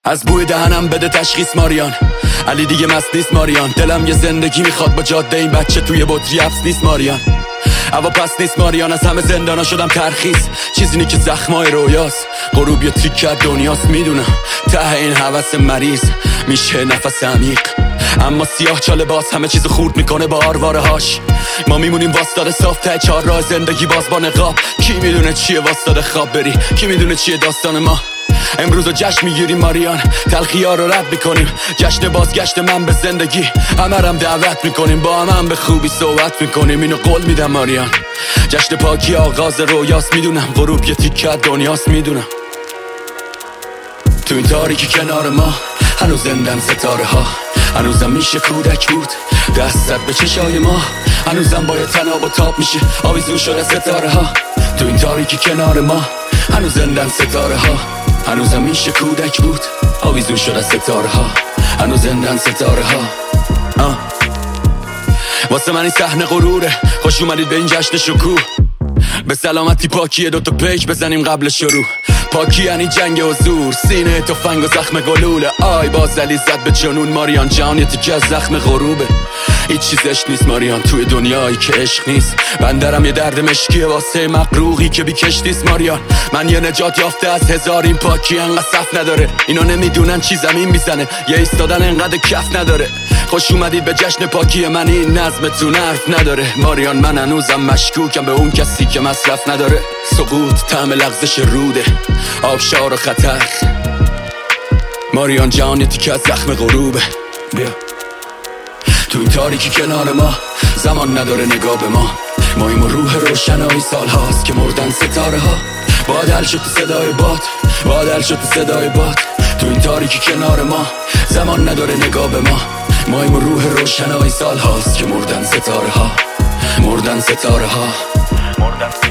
از بوی دهنم بده تشخیص ماریان، علی دیگه مست نیست ماریان. دلم یه زندگی میخواد با جاده، این بچه توی بطری حبس نیست ماریان. هوا پس نیست ماریان، از همه زندانا شدم ترخیص. چیزی که زخمای رویاست، غروب یه تیک کرد دنیاست. میدونم ته این هوس مریض میشه نفس عمیق، اما سیاه چاله باز همه چیز خورد میکنه با آرواره هاش. ما میمونیم واسطاده صاف ته چهار راه زندگی باز با نقاب. کی میدونه چیه واسطاده خواب بری، کی میدونه چیه داستان ما. امروز جشن میگیریم ماریان، تلخی‌ها رو رد میکنیم. جشن بازگشت من به زندگی، همرم دعوت میکنیم. با هم به خوبی صحبت میکنیم، اینو قول میدم ماریان. جشن پاکی آغاز رویاست، میدونم غروب یه تیکه دنیاست. میدونم تو این تاریکی کنار ما هنوز زندن ستاره ها. هنوزم میشه کودک بود دستت به چشای ما، هنوزم باید تناب و تاب میشه آویزون شده ستاره ها. تو این تاریکی کنار ما هنوز زندن ستاره ها. هنوزم میشه کودک بود آویزون شده ستاره ها. هنوز زندن ستاره ها. واسه من این صحنه غروره، خوش اومدید به این جشن شکوه. به سلامتی پاکیه دوتا پیج بزنیم قبل شروع. پاکی یعنی جنگ حضور، سینه تفنگ و زخم گلوله. آی بازلی زد به جنون ماریان جان، یه تیکه از زخم غروبه. هیچ چیزش نیست ماریان توی دنیایی که عشق نیست. بندرم یه درد مشکیه واسه مقروقی که بی کشتیست ماریان. من یه نجات یافته از هزار، این پاکی انقدر صف نداره. اینا نمیدونن چی زمین میزنه، یه ایستادن انقدر کف نداره. خوش اومدید به جشن پاکی من، این نظمتون حرف نداره ماریان. من هنوزم مشکوکم به اون کسی که مصرف نداره. سقوط طعم لغزش روده، آبشار و خطر. ماریان جان یه تیکه از زخم غروبه. بیا تو این تاریکی کنار ما، زمان نداره نگاه به ما. ماییم و روح روشنایی سال هاست که مردن ستاره ها. بادل شد تو صدای باد، بادل شد تو صدای باد. تو این تاریکی کنار ما، زمان نداره نگاه به ما. ماییم و روح روشنایی سال هاست که مردن ستاره ها. مردن ستاره ها.